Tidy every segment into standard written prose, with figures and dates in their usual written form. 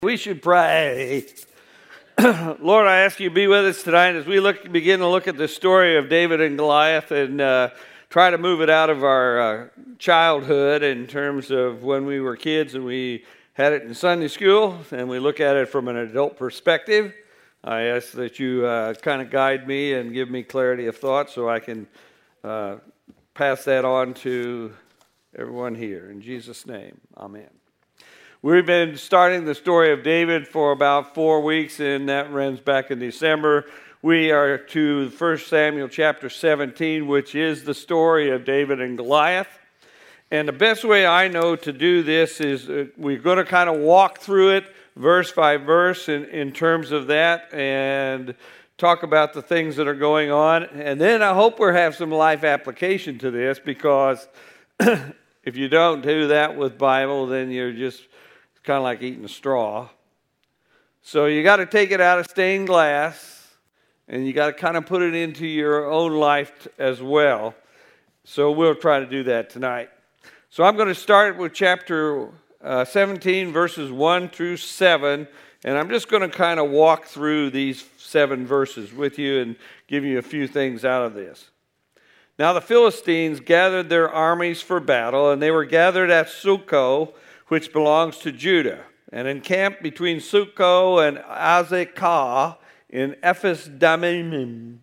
We should pray. Lord, I ask you to be with us tonight as we begin to look at the story of David and Goliath and try to move it out of our childhood in terms of when we were kids and we had it in Sunday school, and we look at it from an adult perspective. I ask that you kind of guide me and give me clarity of thought so I can pass that on to everyone here. In Jesus' name, amen. We've been starting the story of David for about 4 weeks, and that runs back in December. We are to 1 Samuel chapter 17, which is the story of David and Goliath. And the best way I know to do this is we're going to kind of walk through it verse by verse in terms of that and talk about the things that are going on. And then I hope we'll have some life application to this, because if you don't do that with Bible, then you're just kind of like eating a straw. So you got to take it out of stained glass, and you got to kind of put it into your own life as well. So we'll try to do that tonight. So I'm going to start with chapter 17, verses 1 through 7, and I'm just going to kind of walk through these 7 verses with you and give you a few things out of this. Now the Philistines gathered their armies for battle, and they were gathered at Socoh, which belongs to Judah, and encamped between Socoh and Azekah in Ephes-dammim.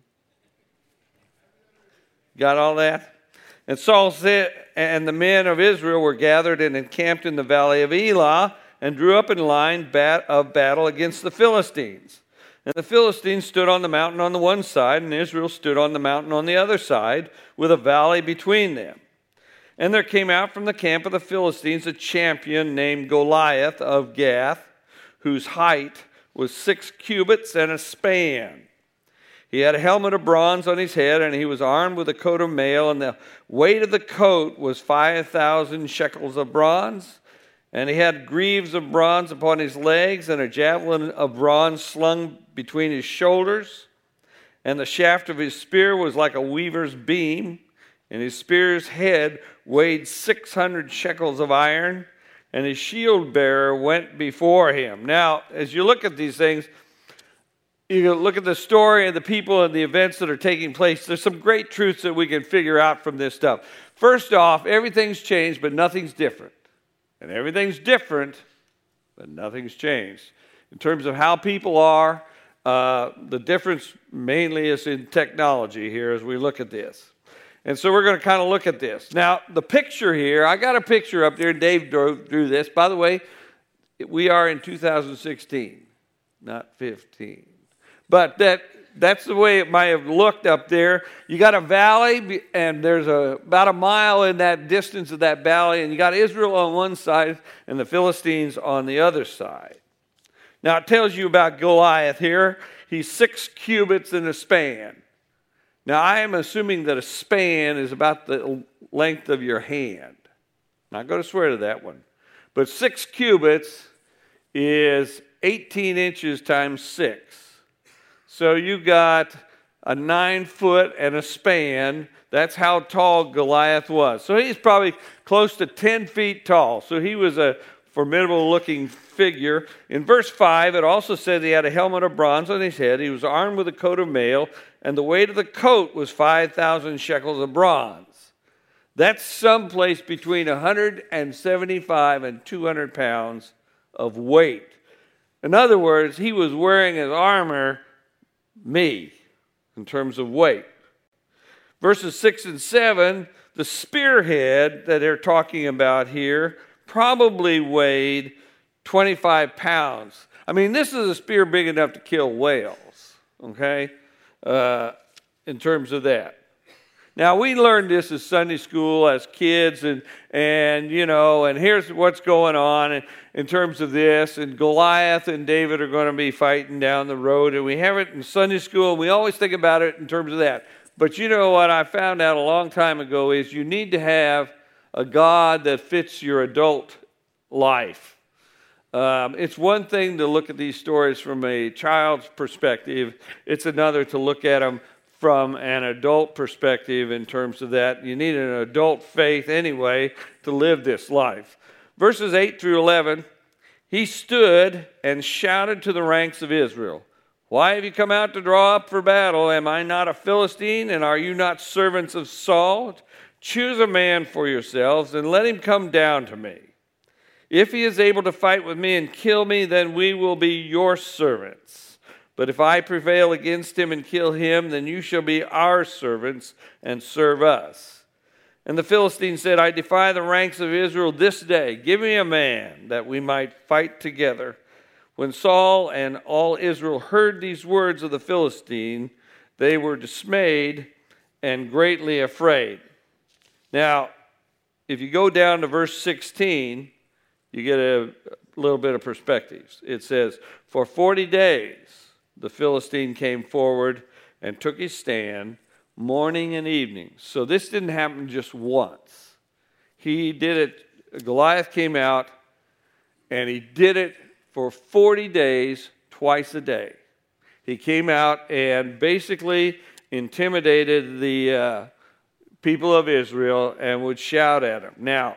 Got all that? And Saul said, and the men of Israel were gathered and encamped in the valley of Elah, and drew up in line of battle against the Philistines. And the Philistines stood on the mountain on the one side, and Israel stood on the mountain on the other side, with a valley between them. And there came out from the camp of the Philistines a champion named Goliath of Gath, whose height was 6 cubits and a span. He had a helmet of bronze on his head, and he was armed with a coat of mail, and the weight of the coat was 5,000 shekels of bronze. And he had greaves of bronze upon his legs, and a javelin of bronze slung between his shoulders. And the shaft of his spear was like a weaver's beam, and his spear's head weighed 600 shekels of iron, and his shield bearer went before him. Now, as you look at these things, you look at the story and the people and the events that are taking place, there's some great truths that we can figure out from this stuff. First off, everything's changed, but nothing's different. And everything's different, but nothing's changed. In terms of how people are, the difference mainly is in technology here as we look at this. And so we're going to kind of look at this. Now, the picture here, I got a picture up there. Dave drew this. By the way, we are in 2016, not 15. But that's the way it might have looked up there. You got a valley, and there's about a mile in that distance of that valley, and you got Israel on one side and the Philistines on the other side. Now, it tells you about Goliath here. He's 6 cubits in a span. Now, I am assuming that a span is about the length of your hand. Not going to swear to that one. But 6 cubits is 18 inches times 6. So you got a 9 foot and a span. That's how tall Goliath was. So he's probably close to 10 feet tall. So he was a formidable looking figure. In verse 5, it also said he had a helmet of bronze on his head. He was armed with a coat of mail, and the weight of the coat was 5,000 shekels of bronze. That's someplace between 175 and 200 pounds of weight. In other words, he was wearing his armor in terms of weight. Verses 6 and 7, the spearhead that they're talking about here probably weighed 25 pounds. I mean, this is a spear big enough to kill whales, okay, in terms of that. Now, we learned this as Sunday school as kids, and here's what's going on in terms of this, and Goliath and David are going to be fighting down the road, and we have it in Sunday school, and we always think about it in terms of that. But you know what I found out a long time ago is you need to have a God that fits your adult life. It's one thing to look at these stories from a child's perspective. It's another to look at them from an adult perspective in terms of that. You need an adult faith anyway to live this life. Verses 8 through 11, he stood and shouted to the ranks of Israel, "Why have you come out to draw up for battle? Am I not a Philistine, and are you not servants of Saul? Choose a man for yourselves, and let him come down to me. If he is able to fight with me and kill me, then we will be your servants. But if I prevail against him and kill him, then you shall be our servants and serve us." And the Philistines said, "I defy the ranks of Israel this day. Give me a man that we might fight together." When Saul and all Israel heard these words of the Philistine, they were dismayed and greatly afraid. Now, if you go down to verse 16, you get a little bit of perspective. It says, "For 40 days the Philistine came forward and took his stand morning and evening." So this didn't happen just once. He did it, Goliath came out, and he did it for 40 days, twice a day. He came out and basically intimidated the people of Israel and would shout at them. Now,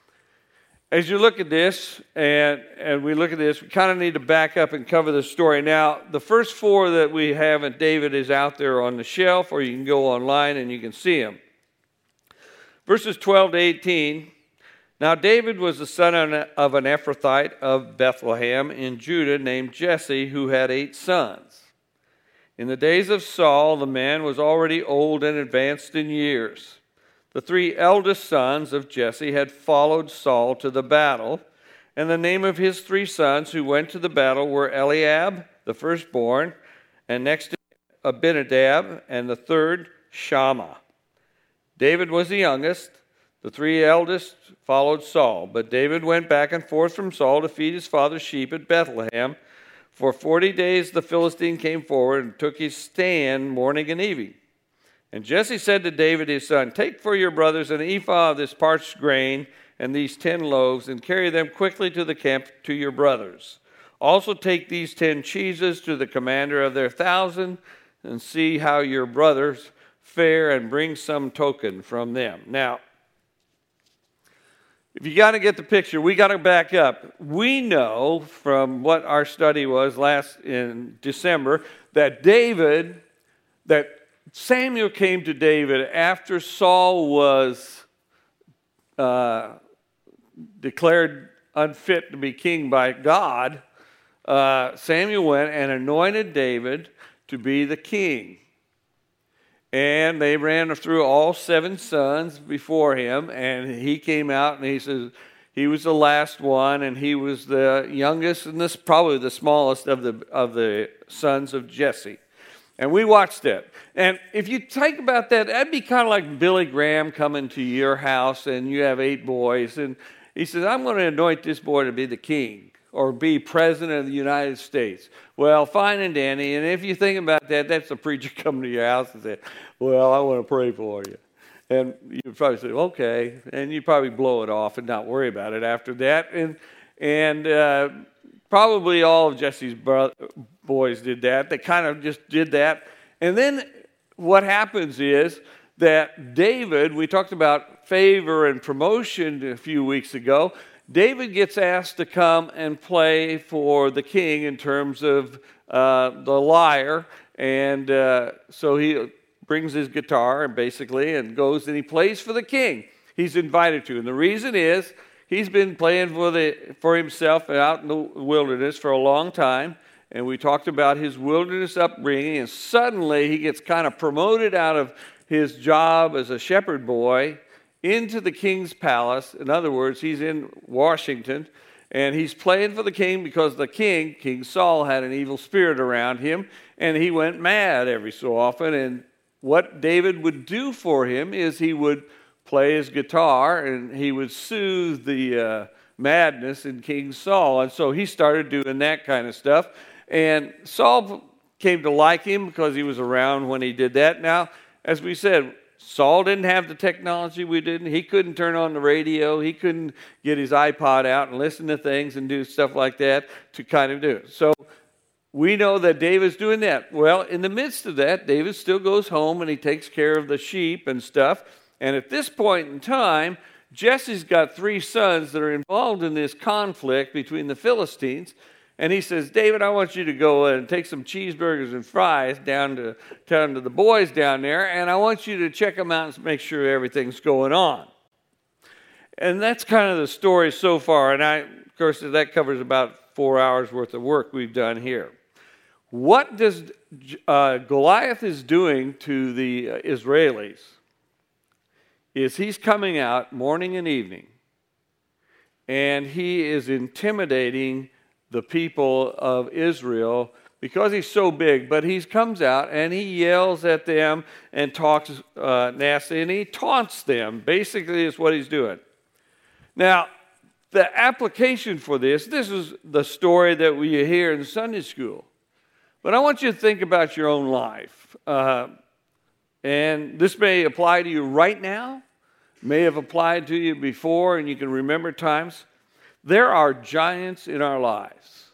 as you look at this, and we look at this, we kind of need to back up and cover the story. Now, the first four that we have in David is out there on the shelf, or you can go online and you can see them. Verses 12 to 18. Now David was the son of an Ephrathite of Bethlehem in Judah named Jesse, who had 8 sons. In the days of Saul, the man was already old and advanced in years. The 3 eldest sons of Jesse had followed Saul to the battle, and the name of his 3 sons who went to the battle were Eliab, the firstborn, and next to Abinadab, and the third, Shammah. David was the youngest. The 3 eldest followed Saul, but David went back and forth from Saul to feed his father's sheep at Bethlehem. For 40 days the Philistine came forward and took his stand morning and evening. And Jesse said to David his son, "Take for your brothers an ephah of this parched grain and these 10 loaves, and carry them quickly to the camp to your brothers. Also take these 10 cheeses to the commander of their 1,000, and see how your brothers fare, and bring some token from them." Now, if you got to get the picture, we got to back up. We know from what our study was last in December that Samuel came to David after Saul was declared unfit to be king by God. Samuel went and anointed David to be the king. And they ran through all 7 sons before him, and he came out, and he says he was the last one, and he was the youngest and this probably the smallest of the sons of Jesse. And we watched it. And if you think about that, that'd be kind of like Billy Graham coming to your house, and you have 8 boys, and he says, "I'm going to anoint this boy to be the king or be president of the United States." Well, fine and dandy. And if you think about that, that's the preacher coming to your house and say, "Well, I want to pray for you." And you'd probably say, "Okay." And you'd probably blow it off and not worry about it after that. And probably all of Jesse's boys did that. They kind of just did that. And then what happens is that David, we talked about favor and promotion a few weeks ago, David gets asked to come and play for the king in terms of the lyre, and so he brings his guitar and goes and he plays for the king. He's invited to, and the reason is he's been playing for himself out in the wilderness for a long time, and we talked about his wilderness upbringing, and suddenly he gets kind of promoted out of his job as a shepherd boy into the king's palace. In other words, he's in Washington, and he's playing for the king because the king, King Saul, had an evil spirit around him, and he went mad every so often. And what David would do for him is he would play his guitar, and he would soothe the madness in King Saul. And so he started doing that kind of stuff. And Saul came to like him because he was around when he did that. Now, as we said, Saul didn't have the technology we didn't. He couldn't turn on the radio. He couldn't get his iPod out and listen to things and do stuff like that to kind of do it. So we know that David's doing that. Well, in the midst of that, David still goes home and he takes care of the sheep and stuff. And at this point in time, Jesse's got 3 sons that are involved in this conflict between the Philistines. And he says, David, I want you to go and take some cheeseburgers and fries down to the boys down there, and I want you to check them out and make sure everything's going on. And that's kind of the story so far. And of course, that covers about 4 hours worth of work we've done here. What does Goliath is doing to the Israelis is he's coming out morning and evening, and he is intimidating the people of Israel because he's so big. But he comes out and he yells at them and talks nasty, and he taunts them. Basically, is what he's doing. Now, the application for this is the story that we hear in Sunday school. But I want you to think about your own life. And this may apply to you right now, may have applied to you before, and you can remember times. There are giants in our lives.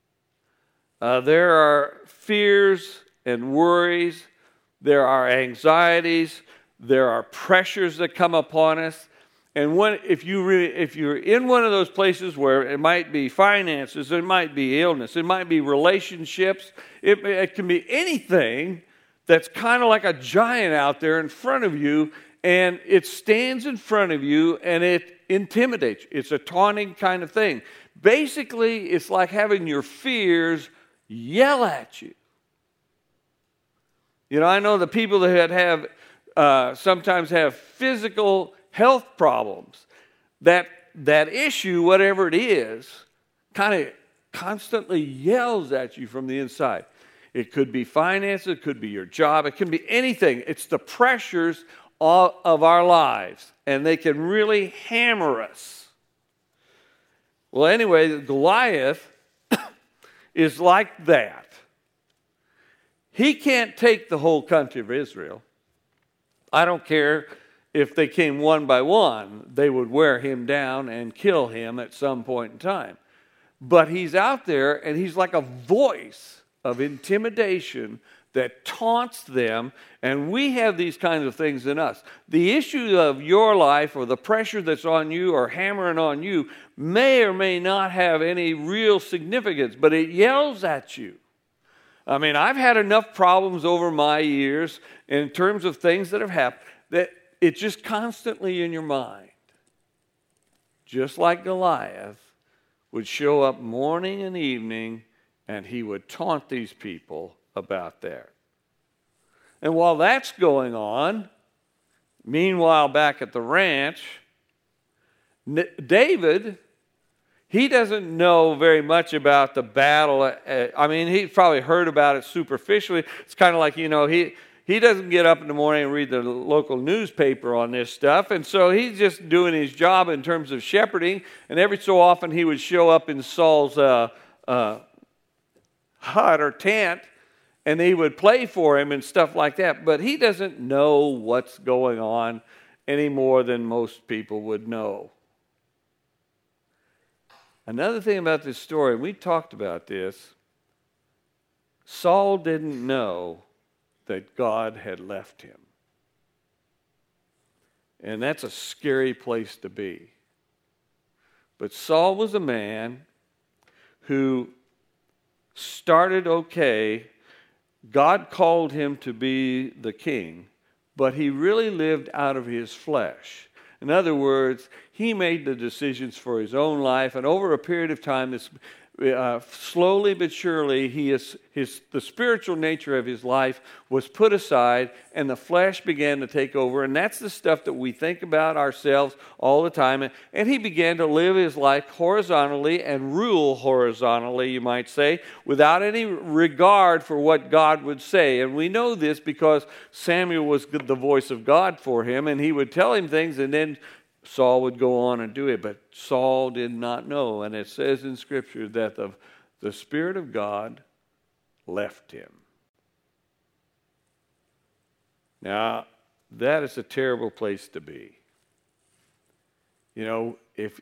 There are fears and worries. There are anxieties. There are pressures that come upon us. And if you're in one of those places where it might be finances, it might be illness, it might be relationships, it can be anything that's kind of like a giant out there in front of you, and it stands in front of you and it intimidates you. It's a taunting kind of thing. Basically, it's like having your fears yell at you. You know, I know the people that have sometimes have physical health problems. That issue, whatever it is, kind of constantly yells at you from the inside. It could be finances, it could be your job, it can be anything. It's the pressures of our lives, and they can really hammer us. Well, anyway, Goliath is like that. He can't take the whole country of Israel. I don't care if they came one by one, they would wear him down and kill him at some point in time. But he's out there, and he's like a voice of intimidation that taunts them, and we have these kinds of things in us. The issue of your life or the pressure that's on you or hammering on you may or may not have any real significance, but it yells at you. I mean, I've had enough problems over my years in terms of things that have happened that it's just constantly in your mind. Just like Goliath would show up morning and evening, and he would taunt these people about that. And while that's going on, meanwhile back at the ranch, David, he doesn't know very much about the battle. I mean, he's probably heard about it superficially. It's kind of like, you know, he doesn't get up in the morning and read the local newspaper on this stuff. And so he's just doing his job in terms of shepherding. And every so often he would show up in Saul's hut or tent, and he would play for him and stuff like that. But he doesn't know what's going on any more than most people would know. Another thing about this story, we talked about this, Saul didn't know that God had left him. And that's a scary place to be. But Saul was a man who started okay. God called him to be the king, but he really lived out of his flesh. In other words, he made the decisions for his own life, and over a period of time, slowly but surely, the spiritual nature of his life was put aside, and the flesh began to take over. And that's the stuff that we think about ourselves all the time. And he began to live his life horizontally and rule horizontally, you might say, without any regard for what God would say. And we know this because Samuel was the voice of God for him, and he would tell him things, and then Saul would go on and do it, but Saul did not know. And it says in Scripture that the Spirit of God left him. Now, that is a terrible place to be. You know, if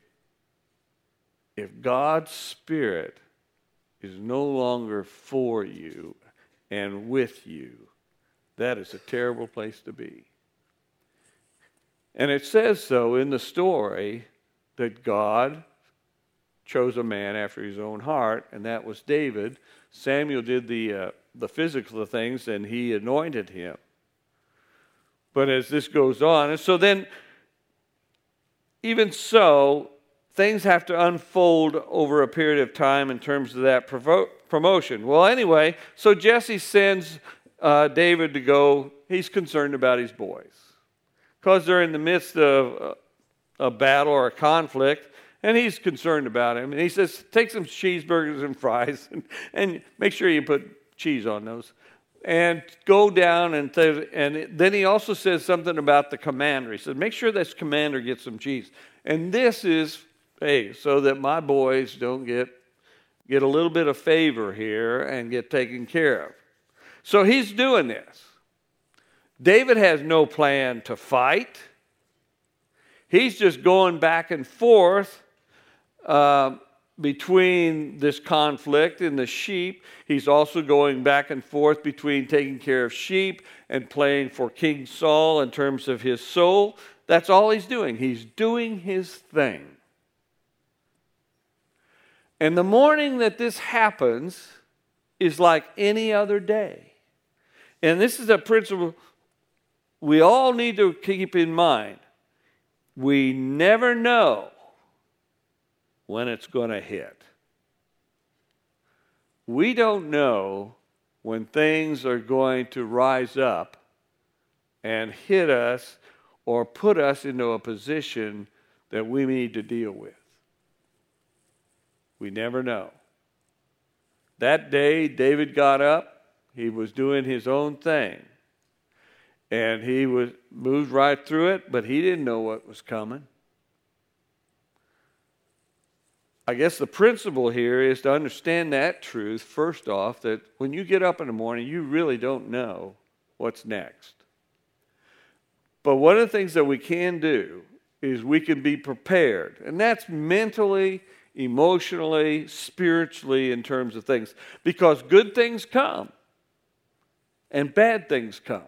God's Spirit is no longer for you and with you, that is a terrible place to be. And it says so in the story that God chose a man after his own heart, and that was David. Samuel did the physical things, and he anointed him. But as this goes on, and so then, even so, things have to unfold over a period of time in terms of that promotion. Well, anyway, so Jesse sends David to go. He's concerned about his boys because they're in the midst of a battle or a conflict, and he's concerned about him. And he says, take some cheeseburgers and fries and make sure you put cheese on those. And go down, and then he also says something about the commander. He says, make sure this commander gets some cheese. And this is, hey, so that my boys don't get a little bit of favor here and get taken care of. So he's doing this. David has no plan to fight. He's just going back and forth between this conflict and the sheep. He's also going back and forth between taking care of sheep and playing for King Saul in terms of his soul. That's all he's doing. He's doing his thing. And the morning that this happens is like any other day. And this is a principle we all need to keep in mind. We never know when it's going to hit. We don't know when things are going to rise up and hit us or put us into a position that we need to deal with. We never know. That day, David got up. He was doing his own thing. And he moved right through it, but he didn't know what was coming. I guess the principle here is to understand that truth, first off, that when you get up in the morning, you really don't know what's next. But one of the things that we can do is we can be prepared. And that's mentally, emotionally, spiritually in terms of things. Because good things come and bad things come.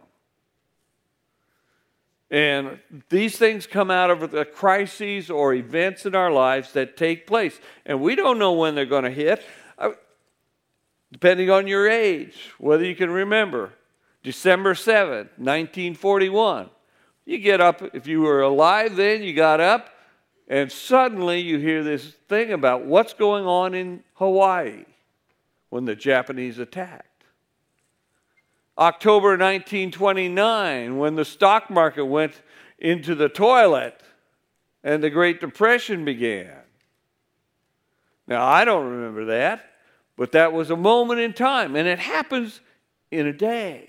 And these things come out of the crises or events in our lives that take place. And we don't know when they're going to hit, depending on your age, whether you can remember. December 7th, 1941. You get up, if you were alive then, you got up, and suddenly you hear this thing about what's going on in Hawaii when the Japanese attacked. October 1929, when the stock market went into the toilet and the Great Depression began. Now, I don't remember that, but that was a moment in time, and it happens in a day.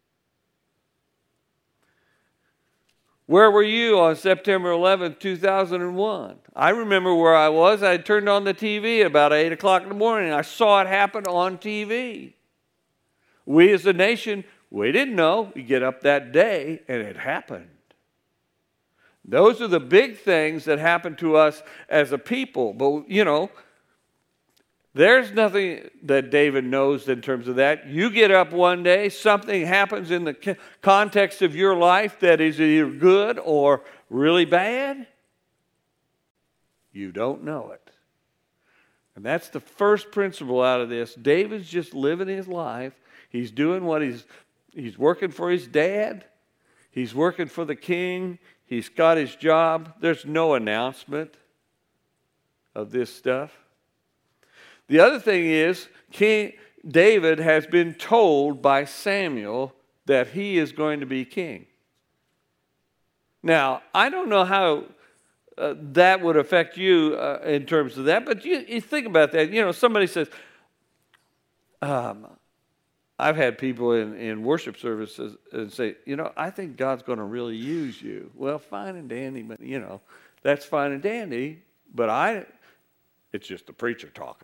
Where were you on September 11, 2001? I remember where I was. I turned on the TV at about 8 o'clock in the morning, and I saw it happen on TV. We as a nation, we didn't know. We get up that day, and it happened. Those are the big things that happen to us as a people. But, there's nothing that David knows in terms of that. You get up one day, something happens in the context of your life that is either good or really bad. You don't know it. And that's the first principle out of this. David's just living his life. He's doing what he's working for his dad. He's working for the king. He's got his job. There's no announcement of this stuff. The other thing is, King David has been told by Samuel that he is going to be king. Now, I don't know how that would affect you in terms of that, but you think about that. Somebody says, I've had people in worship services and say, I think God's going to really use you. Well, fine and dandy, but, that's fine and dandy, but it's just the preacher talking.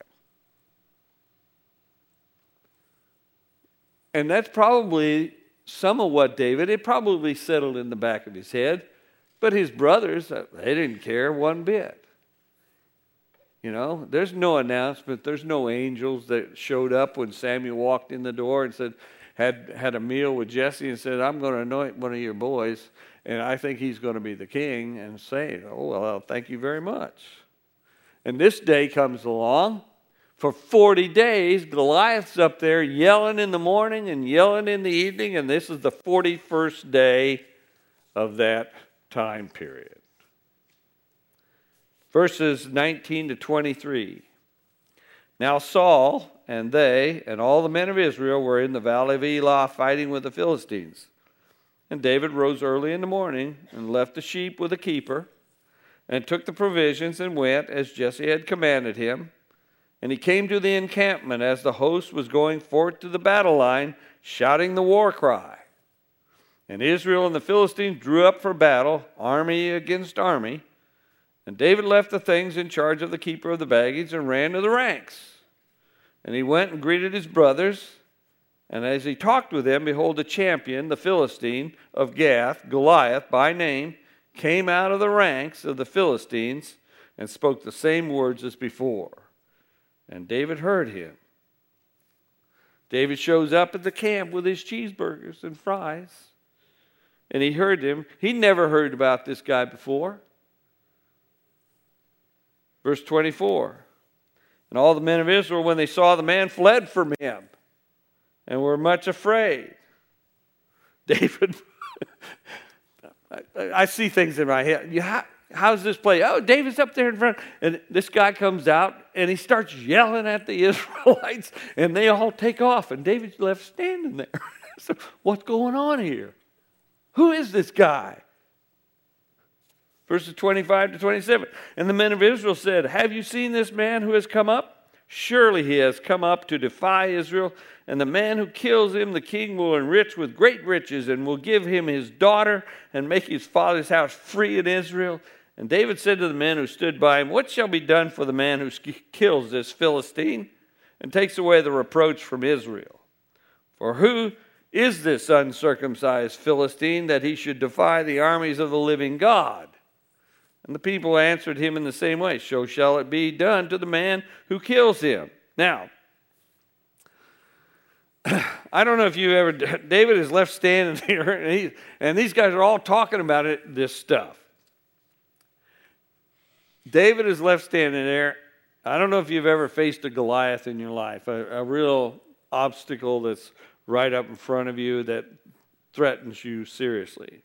And that's probably some of what it probably settled in the back of his head, but his brothers, they didn't care one bit. There's no announcement. There's no angels that showed up when Samuel walked in the door and said, had a meal with Jesse and said, I'm going to anoint one of your boys. And I think he's going to be the king and say, oh, well, thank you very much. And this day comes along. For 40 days, Goliath's up there yelling in the morning and yelling in the evening, and this is the 41st day of that time period. Verses 19 to 23. Now Saul and they and all the men of Israel were in the valley of Elah fighting with the Philistines. And David rose early in the morning and left the sheep with a keeper and took the provisions and went as Jesse had commanded him. And he came to the encampment as the host was going forth to the battle line, shouting the war cry. And Israel and the Philistines drew up for battle, army against army. And David left the things in charge of the keeper of the baggage and ran to the ranks. And he went and greeted his brothers. And as he talked with them, behold, the champion, the Philistine of Gath, Goliath by name, came out of the ranks of the Philistines and spoke the same words as before. And David heard him. David shows up at the camp with his cheeseburgers and fries. And he heard him. He never heard about this guy before. Verse 24. And all the men of Israel, when they saw the man, fled from him and were much afraid. David, I see things in my head. How's this play? Oh, David's up there in front. And this guy comes out and he starts yelling at the Israelites and they all take off. And David's left standing there. So what's going on here? Who is this guy? Verses 25 to 27. And the men of Israel said, have you seen this man who has come up? Surely he has come up to defy Israel. And the man who kills him, the king will enrich with great riches and will give him his daughter and make his father's house free in Israel. And David said to the men who stood by him, what shall be done for the man who kills this Philistine and takes away the reproach from Israel? For who is this uncircumcised Philistine that he should defy the armies of the living God? And the people answered him in the same way, so shall it be done to the man who kills him. Now, I don't know if you ever, David is left standing here, and these guys are all talking about this stuff. David is left standing there. I don't know if you've ever faced a Goliath in your life, a real obstacle that's right up in front of you that threatens you seriously.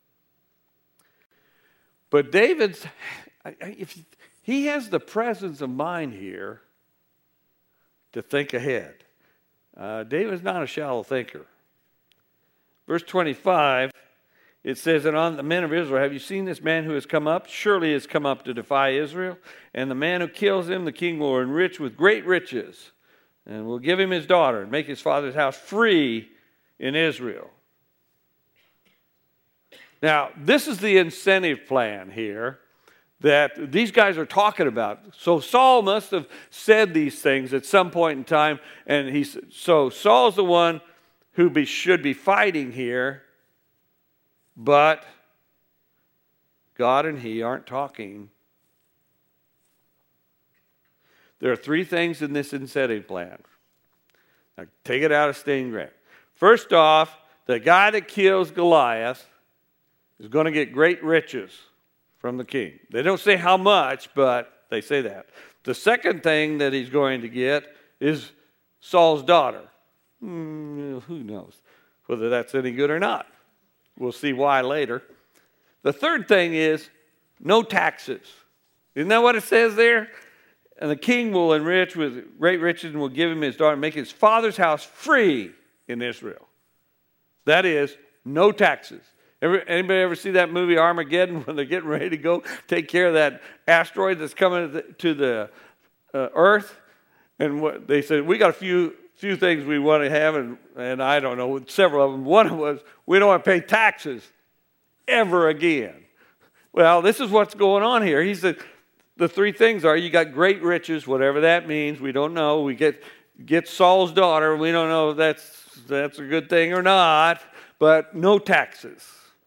But David's, if he has the presence of mind here to think ahead. David's not a shallow thinker. Verse 25, it says, and on the men of Israel, have you seen this man who has come up? Surely he has come up to defy Israel. And the man who kills him, the king will enrich with great riches, and will give him his daughter, and make his father's house free in Israel. Now, this is the incentive plan here that these guys are talking about. So Saul must have said these things at some point in time, and so Saul's the one who should be fighting here, but God and he aren't talking. There are three things in this incentive plan. Now, take it out of stained glass. First off, the guy that kills Goliath is going to get great riches from the king. They don't say how much, but they say that. The second thing that he's going to get is Saul's daughter. Who knows whether that's any good or not. We'll see why later. The third thing is no taxes. Isn't that what it says there? And the king will enrich with great riches and will give him his daughter and make his father's house free in Israel. That is, no taxes. Anybody ever see that movie Armageddon when they're getting ready to go take care of that asteroid that's coming to the Earth? And they said, we got a few things we want to have, and I don't know, several of them. One was, we don't want to pay taxes ever again. Well, this is what's going on here. He said, the three things are, you got great riches, whatever that means, we don't know. We get Saul's daughter, we don't know if that's a good thing or not, but no taxes.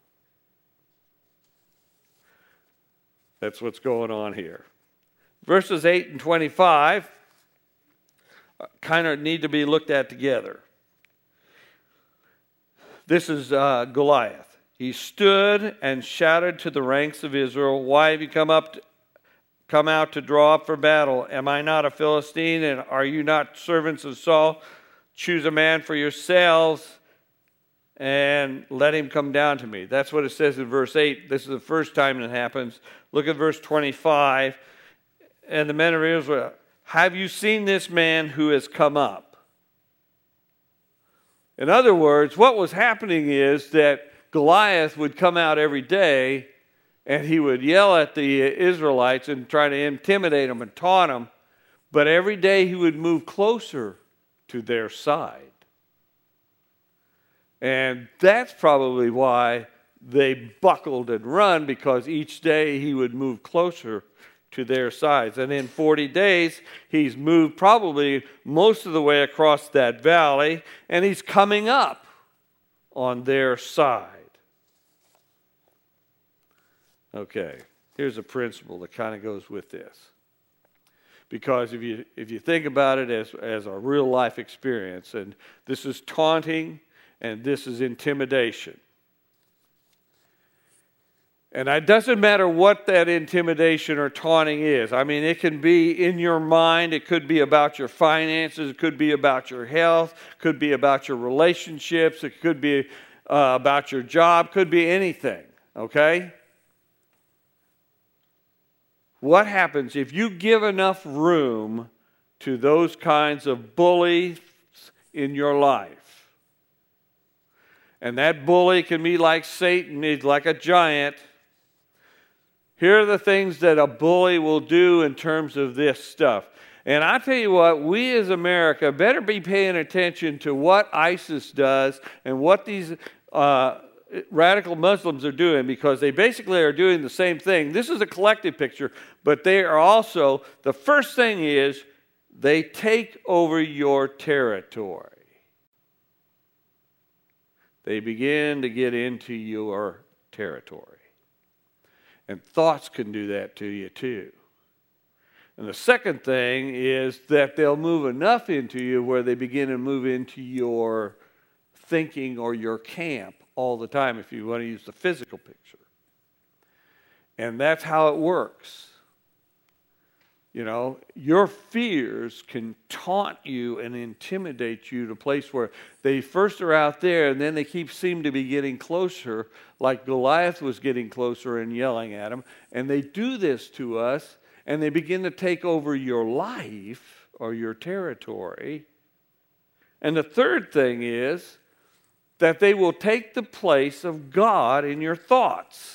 That's what's going on here. Verses 8 and 25 kind of need to be looked at together. This is Goliath. he stood and shouted to the ranks of Israel, "Why have you come out to draw up for battle? Am I not a Philistine, and are you not servants of Saul? Choose a man for yourselves and let him come down to me." That's what it says in verse 8. This is the first time it happens. Look at verse 25. And the men of Israel, "Have you seen this man who has come up?" In other words, what was happening is that Goliath would come out every day and he would yell at the Israelites and try to intimidate them and taunt them. But every day he would move closer to their side. And that's probably why they buckled and run, because each day he would move closer to their sides. And in 40 days, he's moved probably most of the way across that valley, and he's coming up on their side. Okay, here's a principle that kind of goes with this. Because if you think about it as a real life experience, and this is taunting and this is intimidation. And it doesn't matter what that intimidation or taunting is. I mean, it can be in your mind. It could be about your finances. It could be about your health. It could be about your relationships. It could be about your job. It could be anything, okay? What happens if you give enough room to those kinds of bullies in your life? And that bully can be like Satan. He's like a giant. Here are the things that a bully will do in terms of this stuff. And I tell you what, we as America better be paying attention to what ISIS does and what these radical Muslims are doing, because they basically are doing the same thing. This is a collective picture, but they are also, the first thing is, they take over your territory. They begin to get into your territory. And thoughts can do that to you too. And the second thing is that they'll move enough into you where they begin to move into your thinking or your camp all the time, if you want to use the physical picture. And that's how it works. You know, your fears can taunt you and intimidate you to a place where they first are out there and then they seem to be getting closer, like Goliath was getting closer and yelling at him. And they do this to us, and they begin to take over your life or your territory. And the third thing is that they will take the place of God in your thoughts.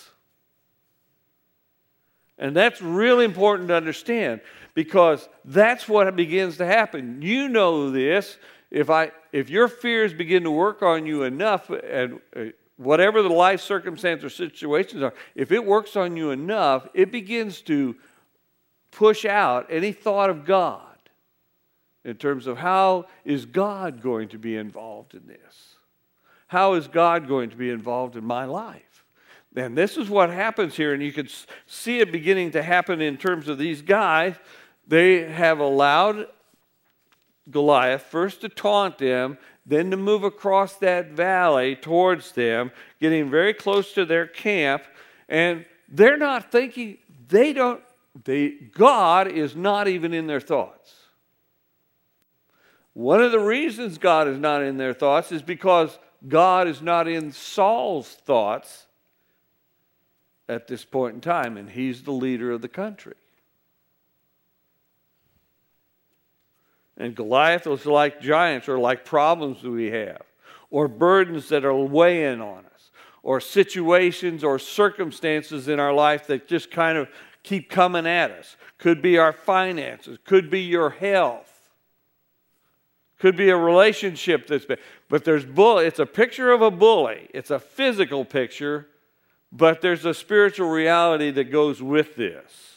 And that's really important to understand, because that's what begins to happen. You know this. If your fears begin to work on you enough, and whatever the life circumstance or situations are, if it works on you enough, it begins to push out any thought of God in terms of how is God going to be involved in this? How is God going to be involved in my life? And this is what happens here, and you can see it beginning to happen in terms of these guys. They have allowed Goliath first to taunt them, then to move across that valley towards them, getting very close to their camp, and they're not thinking, God is not even in their thoughts. One of the reasons God is not in their thoughts is because God is not in Saul's thoughts at this point in time, and he's the leader of the country. And Goliath was like giants, or like problems that we have, or burdens that are weighing on us, or situations or circumstances in our life that just kind of keep coming at us. Could be our finances, could be your health, could be a relationship that's been. But there's bully. It's a picture of a bully. It's a physical picture. But there's a spiritual reality that goes with this.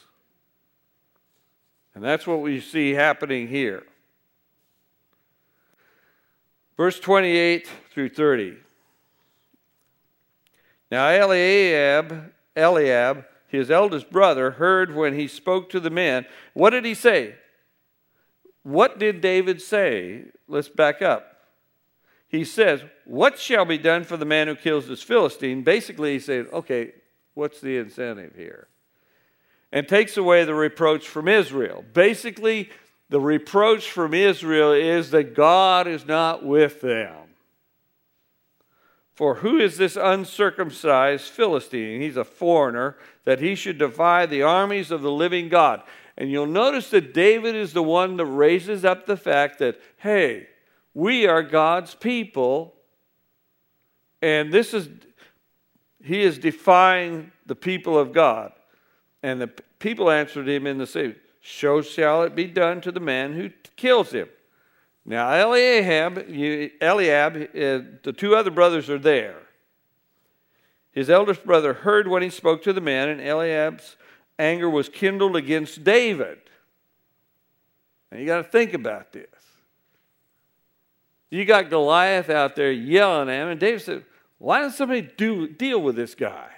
And that's what we see happening here. Verse 28 through 30. Now Eliab, his eldest brother, heard when he spoke to the men. What did he say? What did David say? Let's back up. he says, what shall be done for the man who kills this Philistine? Basically, he's saying, okay, what's the incentive here? And takes away the reproach from Israel. Basically, the reproach from Israel is that God is not with them. For who is this uncircumcised Philistine? He's a foreigner, that he should defy the armies of the living God. And you'll notice that David is the one that raises up the fact that, hey, we are God's people, and he is defying the people of God. And the people answered him in the same, so shall it be done to the man who kills him. Now Eliab, the two other brothers are there. His eldest brother heard when he spoke to the man, and Eliab's anger was kindled against David. Now you got to think about this. You got Goliath out there yelling at him, and David said, why doesn't somebody deal with this guy?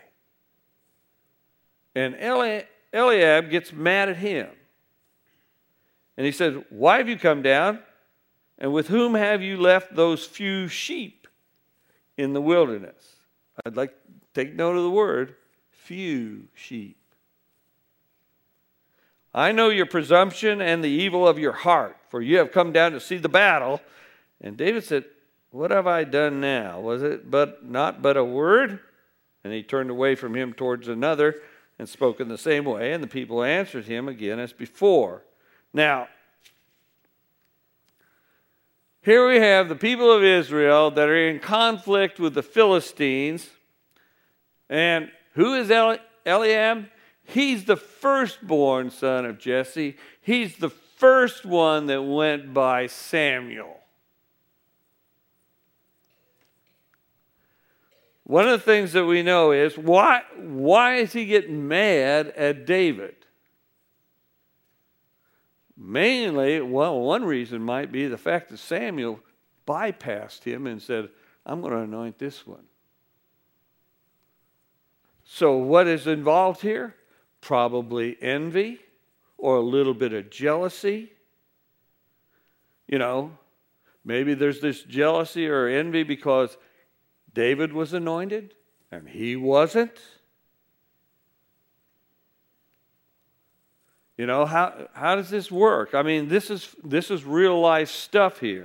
And Eliab gets mad at him. And he says, why have you come down? And with whom have you left those few sheep in the wilderness? I'd like to take note of the word, few sheep. I know your presumption and the evil of your heart, for you have come down to see the battle. And David said, what have I done now? Was it not but a word? And he turned away from him towards another and spoke in the same way. And the people answered him again as before. Now, here we have the people of Israel that are in conflict with the Philistines. And who is Eliab? He's the firstborn son of Jesse. He's the first one that went by Samuel. One of the things that we know is, why is he getting mad at David? Mainly, one reason might be the fact that Samuel bypassed him and said, I'm going to anoint this one. So what is involved here? Probably envy or a little bit of jealousy. You know, maybe there's this jealousy or envy because David was anointed and he wasn't. You know, how does this work? I mean, this is real life stuff here.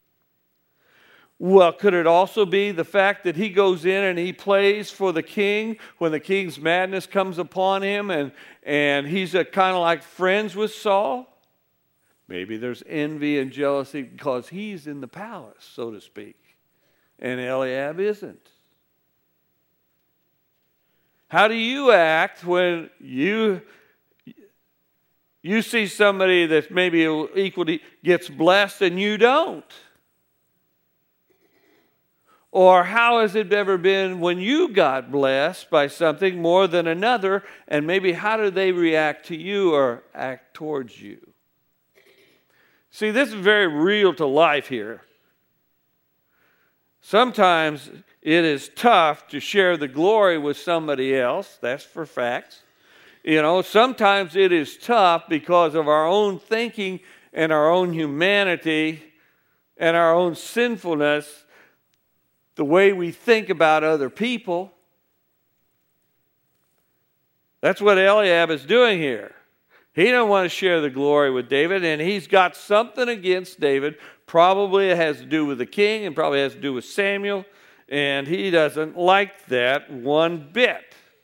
Well, could it also be the fact that he goes in and he plays for the king when the king's madness comes upon him and he's kind of like friends with Saul? Maybe there's envy and jealousy because he's in the palace, so to speak, and Eliab isn't. How do you act when you see somebody that maybe equally gets blessed and you don't? Or how has it ever been when you got blessed by something more than another, and maybe how do they react to you or act towards you? See, this is very real to life here. Sometimes it is tough to share the glory with somebody else. That's for facts. You know, sometimes it is tough because of our own thinking and our own humanity and our own sinfulness, the way we think about other people. That's what Eliab is doing here. He don't want to share the glory with David, and he's got something against David. Probably it has to do with the king and probably has to do with Samuel, and he doesn't like that one bit.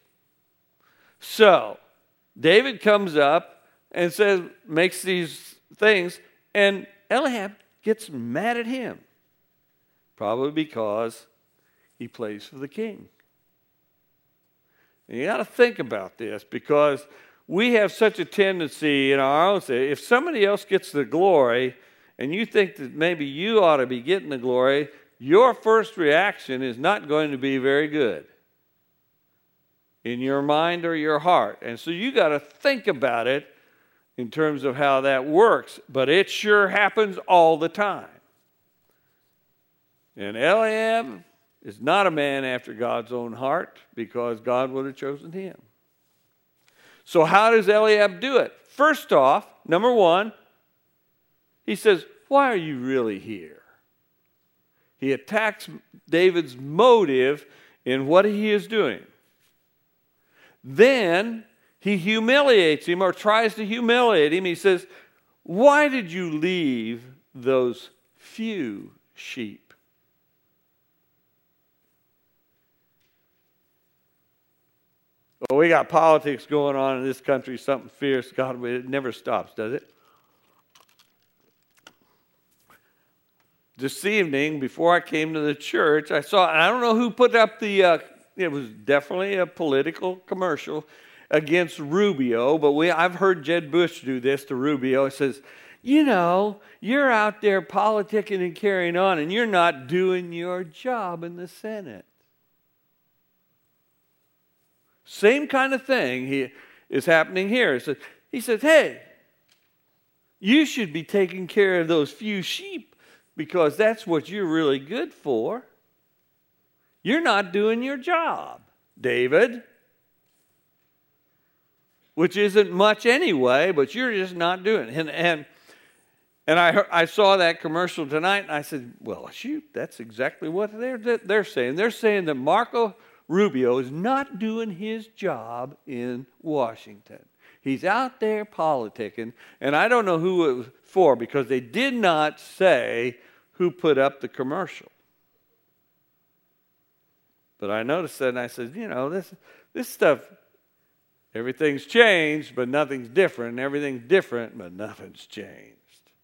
So, David comes up and makes these things, and Eliab gets mad at him. Probably because he plays for the king. And you got to think about this, because we have such a tendency in our own say, if somebody else gets the glory and you think that maybe you ought to be getting the glory, your first reaction is not going to be very good in your mind or your heart. And so you got to think about it in terms of how that works. But it sure happens all the time. And Eliab is not a man after God's own heart, because God would have chosen him. So how does Eliab do it? First off, number one, he says, why are you really here? He attacks David's motive in what he is doing. Then he humiliates him, or tries to humiliate him. He says, why did you leave those few sheep? Well, we got politics going on in this country, something fierce. God, it never stops, does it? This evening, before I came to the church, I saw, and I don't know who put up it was definitely a political commercial against Rubio, but I've heard Jeb Bush do this to Rubio. It says, you know, you're out there politicking and carrying on, and you're not doing your job in the Senate. Same kind of thing is happening here. He says, hey, you should be taking care of those few sheep because that's what you're really good for. You're not doing your job, David. Which isn't much anyway, but you're just not doing it. And I saw that commercial tonight, and I said, well, shoot, that's exactly what they're saying. They're saying that Marco Rubio is not doing his job in Washington. He's out there politicking, and I don't know who it was for because they did not say who put up the commercial. But I noticed that, and I said, you know, this stuff, everything's changed, but nothing's different. And everything's different, but nothing's changed.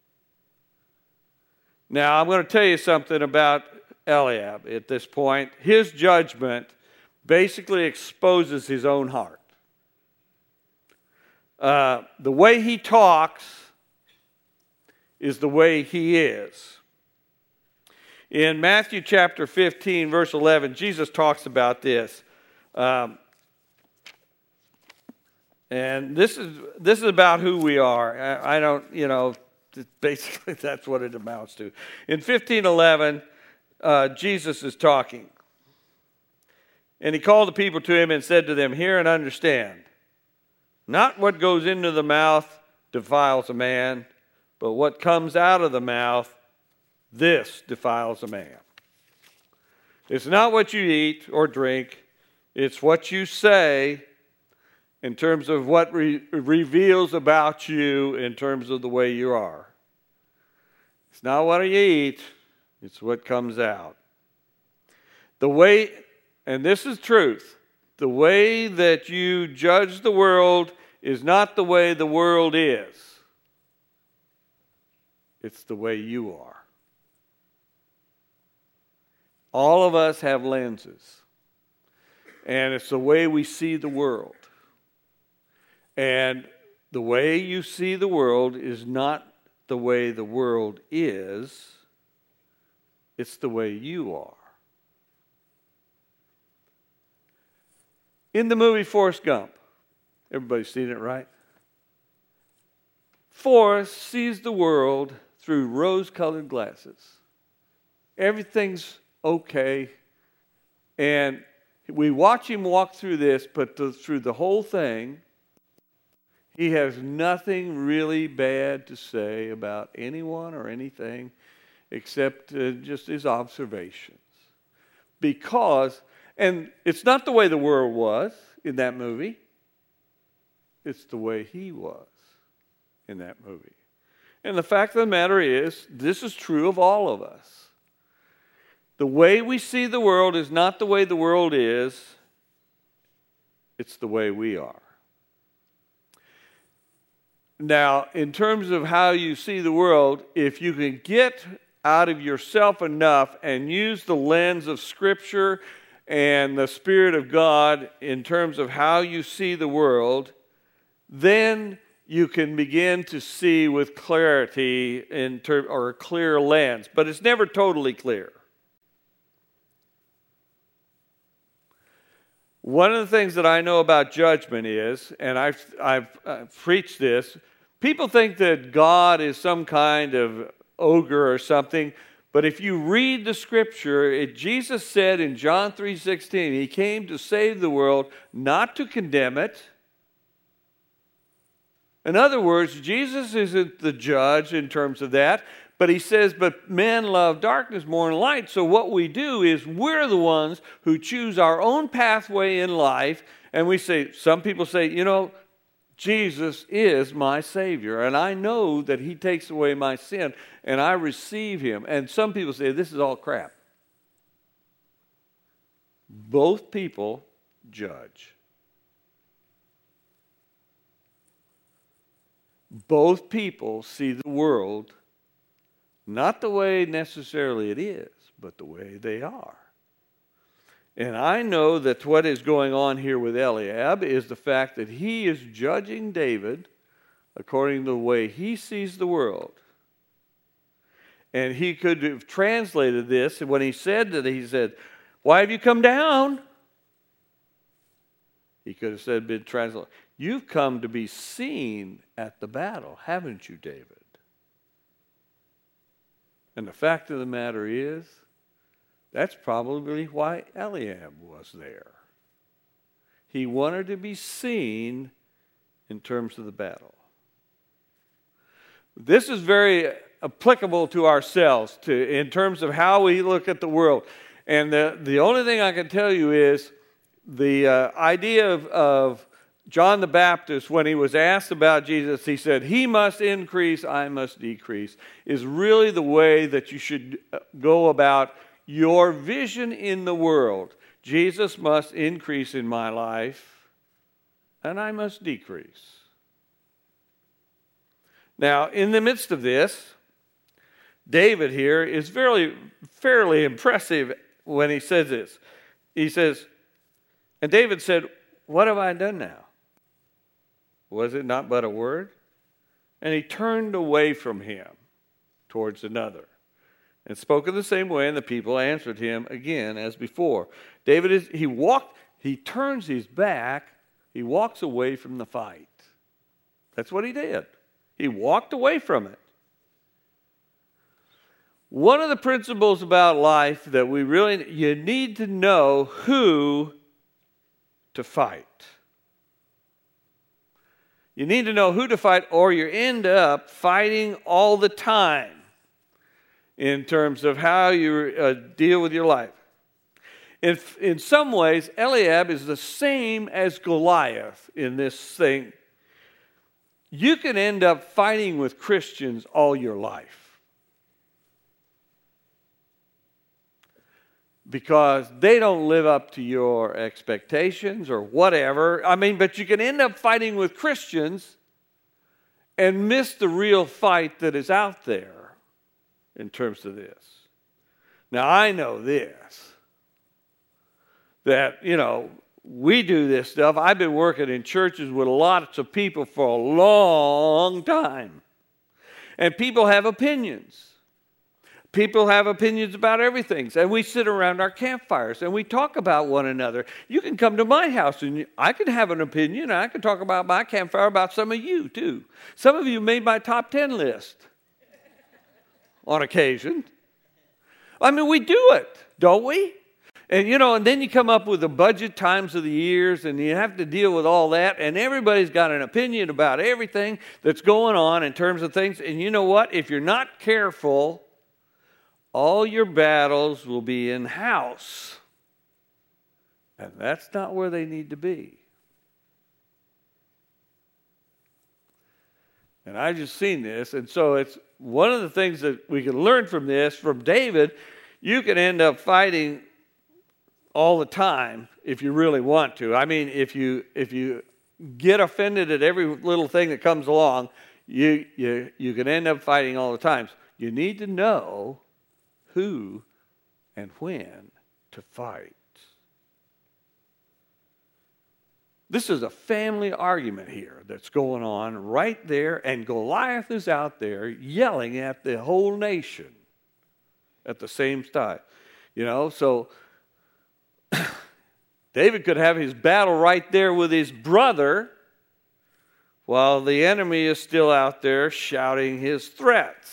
Now, I'm going to tell you something about Eliab at this point. His judgment basically exposes his own heart. The way he talks is the way he is. In Matthew chapter 15, verse 11, Jesus talks about this. And this is about who we are. I don't, you know, basically that's what it amounts to. In 15:11, Jesus is talking. And he called the people to him and said to them, hear and understand. Not what goes into the mouth defiles a man, but what comes out of the mouth, this defiles a man. It's not what you eat or drink, it's what you say in terms of what reveals about you in terms of the way you are. It's not what you eat, it's what comes out. The way, and this is truth, the way that you judge the world is not the way the world is. It's the way you are. All of us have lenses, and it's the way we see the world. And the way you see the world is not the way the world is, it's the way you are. In the movie Forrest Gump, everybody's seen it, right? Forrest sees the world through rose-colored glasses. Everything's okay. And we watch him walk through this, but through the whole thing, he has nothing really bad to say about anyone or anything except just his observations. Because, and it's not the way the world was in that movie. It's the way he was in that movie. And the fact of the matter is, this is true of all of us. The way we see the world is not the way the world is. It's the way we are. Now, in terms of how you see the world, if you can get out of yourself enough and use the lens of Scripture and the Spirit of God in terms of how you see the world, then you can begin to see with clarity or a clear lens. But it's never totally clear. One of the things that I know about judgment is, and I've preached this, people think that God is some kind of ogre or something, but if you read the Scripture, Jesus said in John 3:16, He came to save the world, not to condemn it. In other words, Jesus isn't the judge in terms of that, But he says, but men love darkness more than light. So what we do is we're the ones who choose our own pathway in life. And we say, some people say, Jesus is my Savior. And I know that he takes away my sin. And I receive him. And some people say, this is all crap. Both people judge. Both people see the world not the way necessarily it is, but the way they are. And I know that what is going on here with Eliab is the fact that he is judging David according to the way he sees the world. And he could have translated this, and when he said that, he said, why have you come down? He could have said, been translated, you've come to be seen at the battle, haven't you, David? And the fact of the matter is, that's probably why Eliab was there. He wanted to be seen in terms of the battle. This is very applicable to ourselves in terms of how we look at the world. And the only thing I can tell you is the idea of John the Baptist, when he was asked about Jesus, he said, he must increase, I must decrease, is really the way that you should go about your vision in the world. Jesus must increase in my life, and I must decrease. Now, in the midst of this, David here is fairly impressive when he says this. He says, and David said, what have I done now? Was it not but a word? And he turned away from him towards another and spoke in the same way, and the people answered him again as before. He turns his back, he walks away from the fight. That's what he did. He walked away from it. One of the principles about life that you need to know who to fight. You need to know who to fight, or you end up fighting all the time in terms of how you deal with your life. In some ways, Eliab is the same as Goliath in this thing. You can end up fighting with Christians all your life, because they don't live up to your expectations or whatever. But you can end up fighting with Christians and miss the real fight that is out there in terms of this. Now, I know this, that, we do this stuff. I've been working in churches with lots of people for a long time. And people have opinions. People have opinions about everything. And we sit around our campfires and we talk about one another. You can come to my house and I can have an opinion. And I can talk about my campfire about some of you too. Some of you made my top 10 list on occasion. We do it, don't we? And, and then you come up with the budget times of the years and you have to deal with all that. And everybody's got an opinion about everything that's going on in terms of things. And you know what? If you're not careful, all your battles will be in-house. And that's not where they need to be. And I just seen this. And so it's one of the things that we can learn from this, from David. You can end up fighting all the time if you really want to. If you get offended at every little thing that comes along, you can end up fighting all the time. You need to know who and when to fight. This is a family argument here that's going on right there, and Goliath is out there yelling at the whole nation at the same time. So David could have his battle right there with his brother while the enemy is still out there shouting his threats.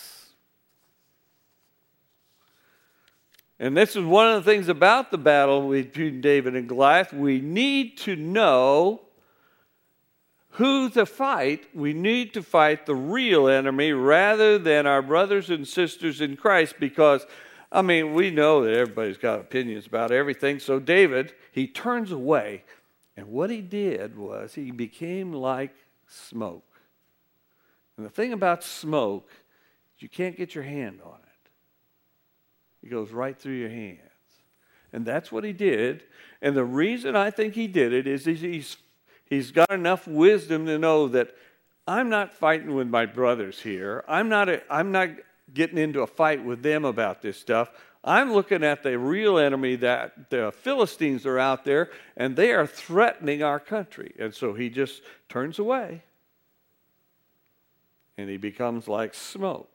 And this is one of the things about the battle between David and Goliath. We need to know who to fight, we need to fight the real enemy rather than our brothers and sisters in Christ, because, I mean, we know that everybody's got opinions about everything. So David, he turns away, and what he did was he became like smoke. And the thing about smoke is you can't get your hand on it. It goes right through your hands. And that's what he did. And the reason I think he did it is he's got enough wisdom to know that I'm not fighting with my brothers here. I'm not getting into a fight with them about this stuff. I'm looking at the real enemy, that the Philistines are out there, and they are threatening our country. And so he just turns away, and he becomes like smoke.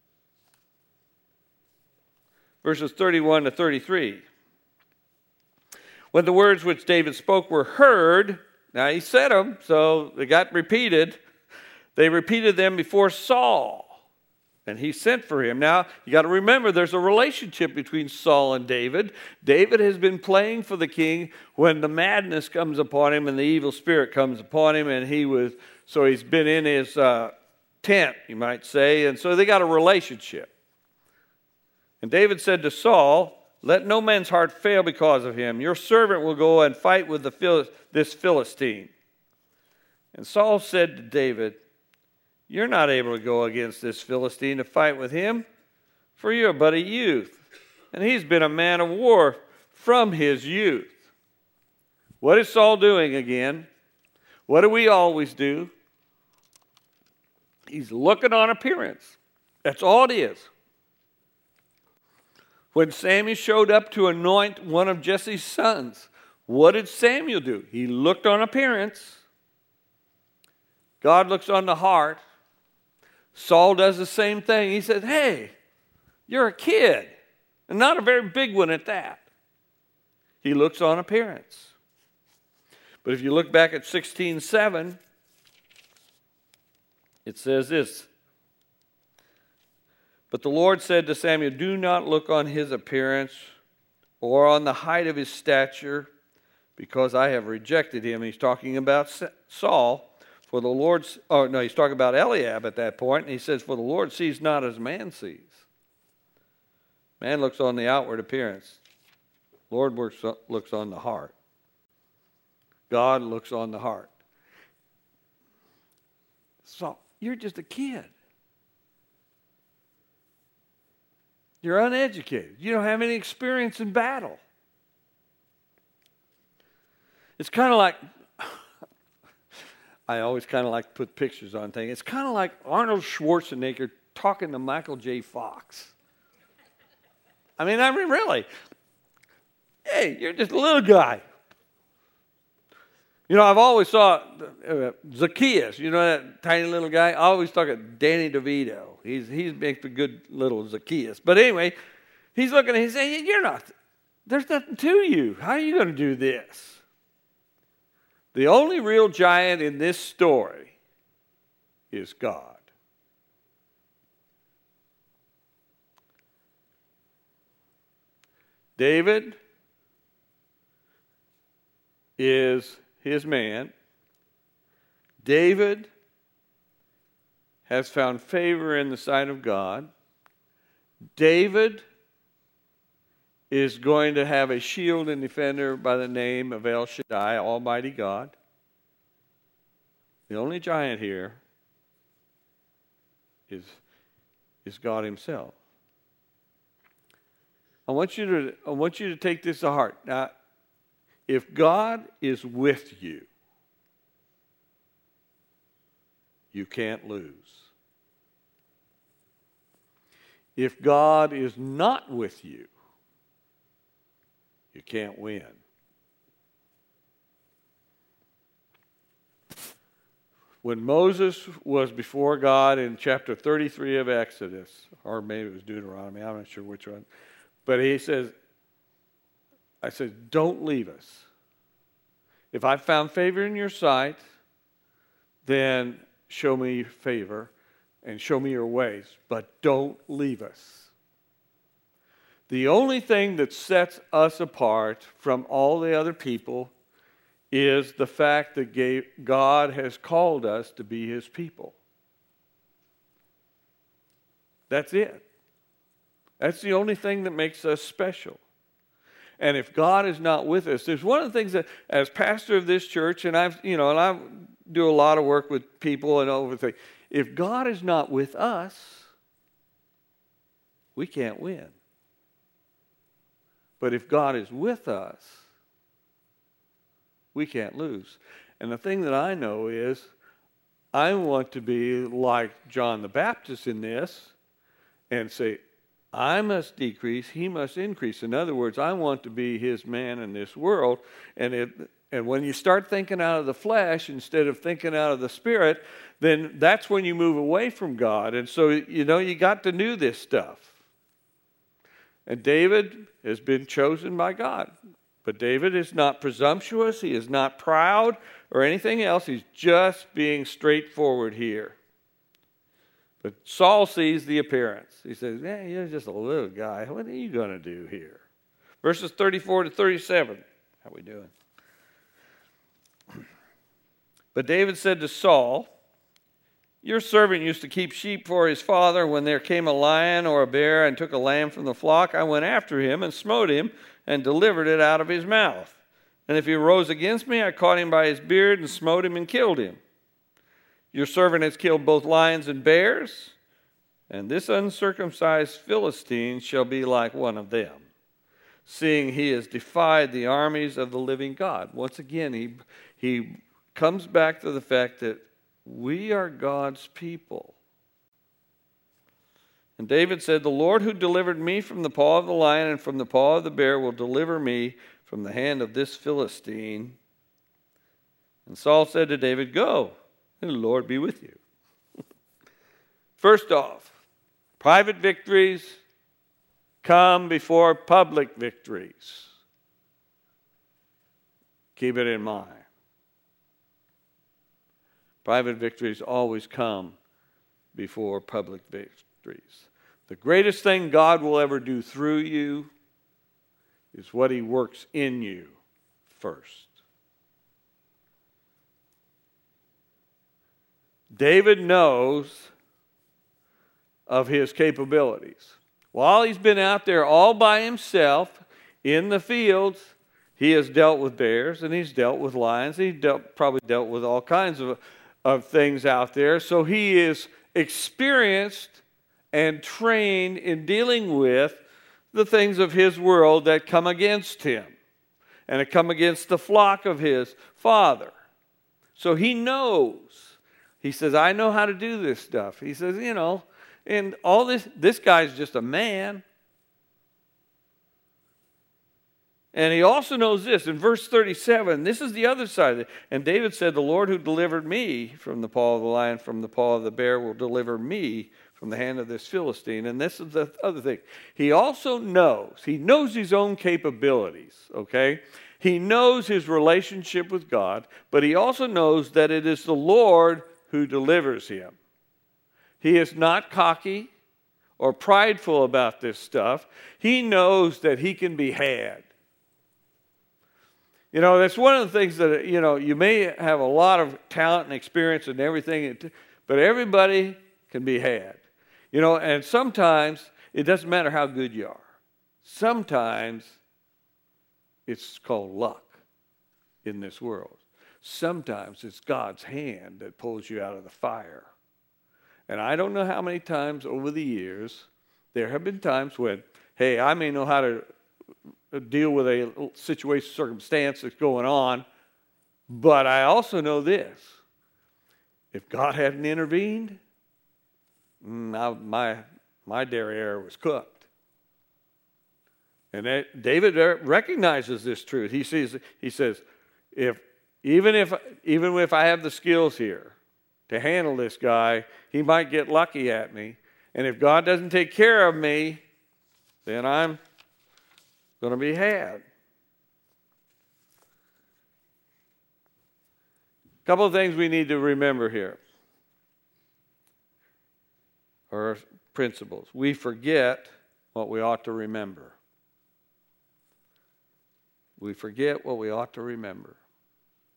Verses 31 to 33. When the words which David spoke were heard, now he said them, so they got repeated. They repeated them before Saul, and he sent for him. Now, you got to remember, there's a relationship between Saul and David. David has been playing for the king when the madness comes upon him and the evil spirit comes upon him, and he's been in his tent, you might say, and so they got a relationship. And David said to Saul, "Let no man's heart fail because of him. Your servant will go and fight with this Philistine." And Saul said to David, "You're not able to go against this Philistine to fight with him, for you're but a youth, and he's been a man of war from his youth." What is Saul doing again? What do we always do? He's looking on appearance. That's all it is. When Samuel showed up to anoint one of Jesse's sons, what did Samuel do? He looked on appearance. God looks on the heart. Saul does the same thing. He says, "Hey, you're a kid, and not a very big one at that." He looks on appearance. But if you look back at 16:7, it says this: "But the Lord said to Samuel, do not look on his appearance or on the height of his stature, because I have rejected him." He's talking about Saul. He's talking about Eliab at that point. And he says, "For the Lord sees not as man sees." Man looks on the outward appearance. Lord looks on the heart. God looks on the heart. So you're just a kid. You're uneducated. You don't have any experience in battle. It's kind of like, I always kind of like to put pictures on things. It's kind of like Arnold Schwarzenegger talking to Michael J. Fox. I mean, really. Hey, you're just a little guy. You know, I've always thought Zacchaeus, you know that tiny little guy? I always talk of Danny DeVito. He's makes a good little Zacchaeus. But anyway, he's looking at him saying, there's nothing to you. How are you going to do this? The only real giant in this story is God. David is his man. David has found favor in the sight of God. David is going to have a shield and defender by the name of El Shaddai, Almighty God. The only giant here is God himself. I want you to take this to heart. Now, if God is with you, you can't lose. If God is not with you, you can't win. When Moses was before God in chapter 33 of Exodus, or maybe it was Deuteronomy, I'm not sure which one, but he says, I said, don't leave us. If I found favor in your sight, then show me your favor and show me your ways, but don't leave us. The only thing that sets us apart from all the other people is the fact that God has called us to be his people. That's it. That's the only thing that makes us special. And if God is not with us, there's one of the things that, as pastor of this church, and I do a lot of work with people and everything. If God is not with us, we can't win. But if God is with us, we can't lose. And the thing that I know is, I want to be like John the Baptist in this and say, I must decrease, he must increase. In other words, I want to be his man in this world. And when you start thinking out of the flesh instead of thinking out of the spirit, then that's when you move away from God. And so, you got to do this stuff. And David has been chosen by God. But David is not presumptuous. He is not proud or anything else. He's just being straightforward here. But Saul sees the appearance. He says, you're just a little guy. What are you going to do here? Verses 34 to 37. How we doing? But David said to Saul, your servant used to keep sheep for his father. When there came a lion or a bear and took a lamb from the flock, I went after him and smote him and delivered it out of his mouth. And if he arose against me, I caught him by his beard and smote him and killed him. Your servant has killed both lions and bears, and this uncircumcised Philistine shall be like one of them, seeing he has defied the armies of the living God. Once again, he comes back to the fact that we are God's people. And David said, the Lord who delivered me from the paw of the lion and from the paw of the bear will deliver me from the hand of this Philistine. And Saul said to David, go, and the Lord be with you. First off, private victories come before public victories. Keep it in mind. Private victories always come before public victories. The greatest thing God will ever do through you is what he works in you first. David knows of his capabilities. While he's been out there all by himself in the fields, he has dealt with bears and he's dealt with lions. Probably dealt with all kinds of things out there. So he is experienced and trained in dealing with the things of his world that come against him and that come against the flock of his father. So he knows. He says, I know how to do this stuff. He says, and all this guy's just a man. And he also knows this. In verse 37, this is the other side of it. And David said, the Lord who delivered me from the paw of the lion, from the paw of the bear, will deliver me from the hand of this Philistine. And this is the other thing. He also knows. He knows his own capabilities, okay? He knows his relationship with God, but he also knows that it is the Lord who delivers him. He is not cocky or prideful about this stuff. He knows that he can be had. That's one of the things that, you may have a lot of talent and experience and everything, but everybody can be had. And sometimes it doesn't matter how good you are. Sometimes it's called luck in this world. Sometimes it's God's hand that pulls you out of the fire. And I don't know how many times over the years there have been times when, hey, I may know how to deal with a situation, circumstance that's going on, but I also know this. If God hadn't intervened, my derriere was cooked. And David recognizes this truth. He says, even if I have the skills here to handle this guy, he might get lucky at me. And if God doesn't take care of me, then I'm going to be had. A couple of things we need to remember here are principles. We forget what we ought to remember. We forget what we ought to remember.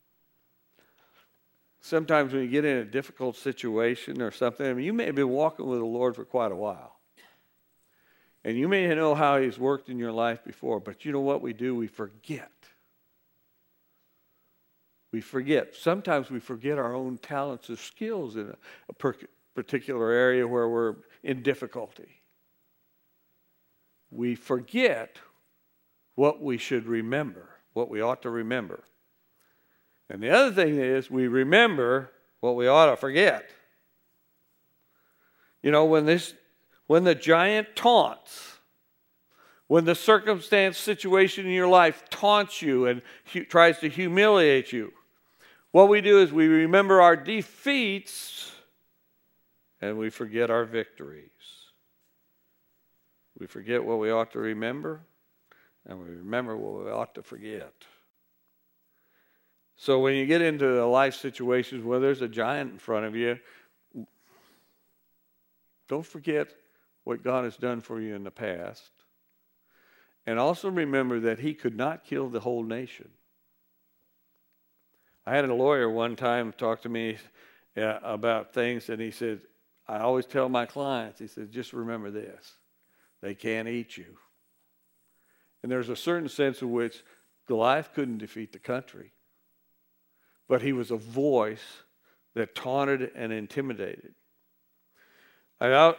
sometimes when you get in a difficult situation or something, I mean, you may have been walking with the Lord for quite a while. And you may know how He's worked in your life before, but you know what we do? We forget. We forget. Sometimes we forget our own talents or skills in a particular area where we're in difficulty. We forget what we should remember, what we ought to remember. And the other thing is we remember what we ought to forget. You know, when the giant taunts, when the circumstance, situation in your life taunts you and tries to humiliate you, what we do is we remember our defeats and we forget our victories. We forget what we ought to remember, and we remember what we ought to forget. So when you get into life situations where there's a giant in front of you, don't forget what God has done for you in the past. And also remember that He could not kill the whole nation. I had a lawyer one time talk to me about things, and he said, I always tell my clients, he said, just remember this. They can't eat you. And there's a certain sense in which Goliath couldn't defeat the country, but he was a voice that taunted and intimidated. Now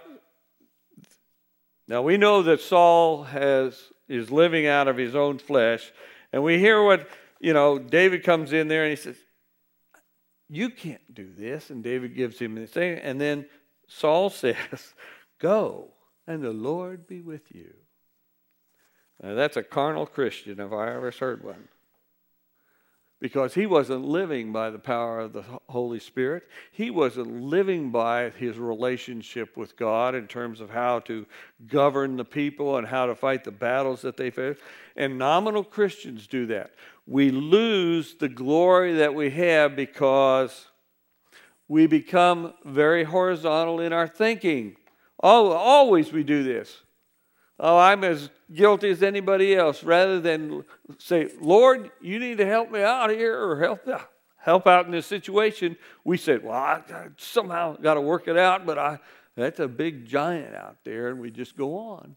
we know that Saul is living out of his own flesh, and we hear what, David comes in there and he says, you can't do this. And David gives him the thing, and then Saul says, go, and the Lord be with you. Now, that's a carnal Christian if I ever heard one. Because he wasn't living by the power of the Holy Spirit. He wasn't living by his relationship with God in terms of how to govern the people and how to fight the battles that they face. And nominal Christians do that. We lose the glory that we have because we become very horizontal in our thinking. Always we do this. Oh, I'm as guilty as anybody else. Rather than say, Lord, you need to help me out here or help out in this situation. We said, well, I somehow got to work it out, but that's a big giant out there, and we just go on.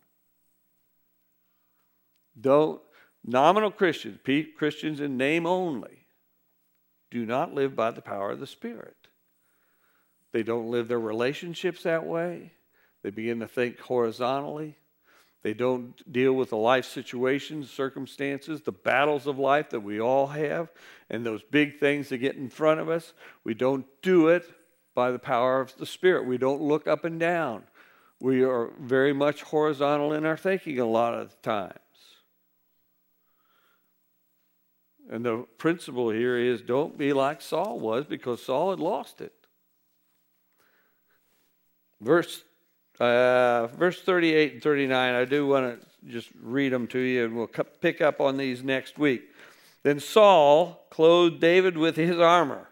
Nominal Christians, Christians in name only, do not live by the power of the Spirit. They don't live their relationships that way. They begin to think horizontally. They don't deal with the life situations, circumstances, the battles of life that we all have, and those big things that get in front of us. We don't do it by the power of the Spirit. We don't look up and down. We are very much horizontal in our thinking a lot of the times. And the principle here is don't be like Saul was, because Saul had lost it. Verse 38 and 39, I do want to just read them to you, and we'll pick up on these next week. Then Saul clothed David with his armor.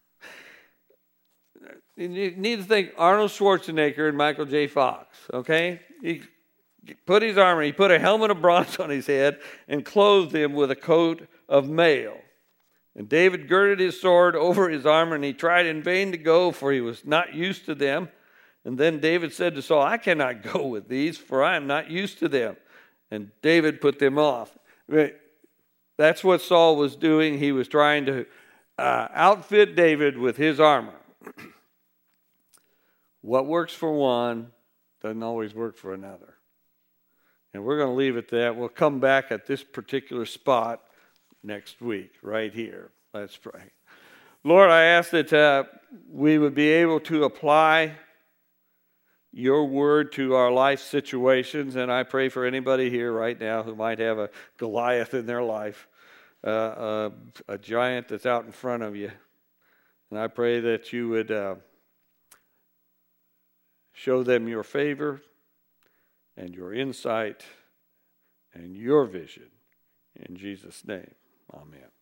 You need to think Arnold Schwarzenegger and Michael J. Fox, okay? He put his armor, he put a helmet of bronze on his head and clothed him with a coat of mail. And David girded his sword over his armor, and he tried in vain to go, for he was not used to them. And then David said to Saul, I cannot go with these, for I am not used to them. And David put them off. That's what Saul was doing. He was trying to outfit David with his armor. What works for one doesn't always work for another. And we're going to leave it at that. We'll come back at this particular spot next week, right here. Let's pray. Lord, I ask that we would be able to apply your word to our life situations, and I pray for anybody here right now who might have a Goliath in their life, a giant that's out in front of you. And I pray that you would show them your favor and your insight and your vision. In Jesus' name, amen.